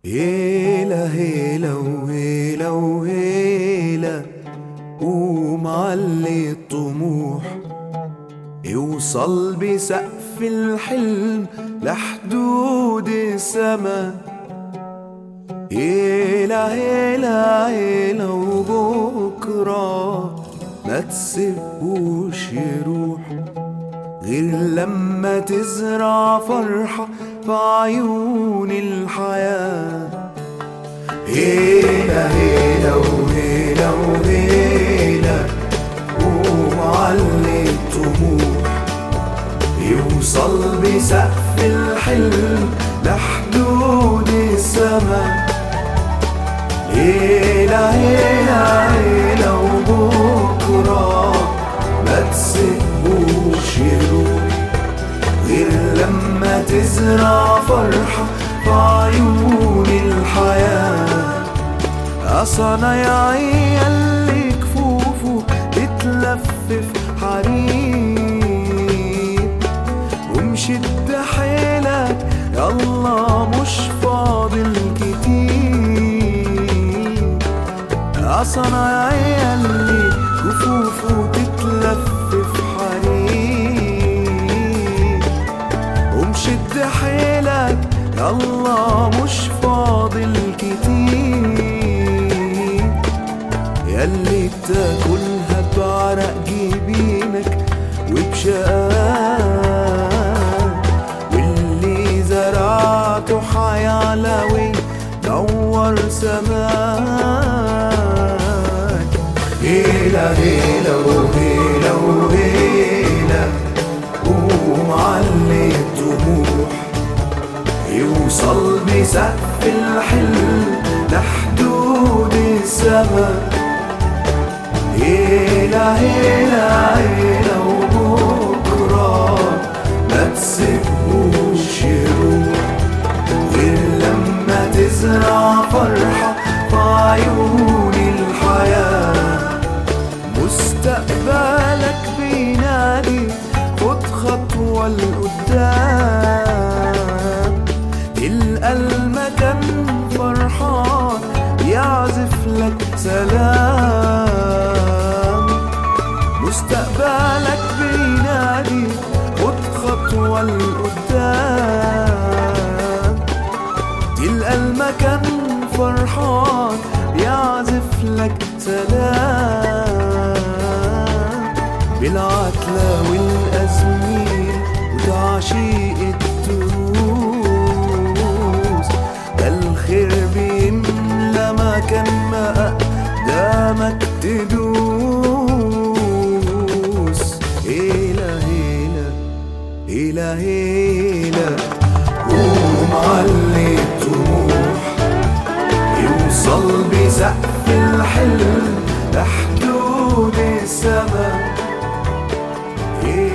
هيلا هيلا وهيلا وهيلا، قوم علي الطموح يوصل بسقف الحلم لحدود السما. هيلا هيلا هيلا وبكرة ما تسيبوش يروح غير لما تزرع فرحة في عيون الحياة. هيلا هيلا وهيلا وهيلا، قوم علي الطموح يوصل بسقف الحلم لحدود السما. هيلا هيلا هيلا وبكرة ما تسيبوش يروح غير لما تزرع فرحة في عيون الحياة. صنايعي اللي كفوفه بتلفف حريم، ومشد حيلك يالله مش فاضل كتير. صنايعي اللي كفوفه بتلفف حريم، ومشد حيلك يالله مش فاضل كتير. ياللي بتاكلها بعرق جبينك وبشقاك، واللي زرعته حيعلى وينور سماك. هيلا هيلا وهيلا وهيلا، قوم علي الطموح يوصل بسقف الحلم لحدود السما. هيلا هيلا هيلا وبكرة ما تسيبوش يروح غير لما تزرع فرحة في عيون الحياة. مستقبلك بينادي خد خطوة لقدام، تلقى المكان فرحان يعزف لك سلام. مستقبلك بينادي خد خطوة لقدام، تلقى المكان فرحان يعزف لك سلام. بالعتلة والأزمير وتعشيق الدروس، ده الخير بيملى مكان ما أقدامك تدوس. هيلا هيلا هيلا هيلا، قوم علي الطموح يوصل بسقف الحلم لحدود السما.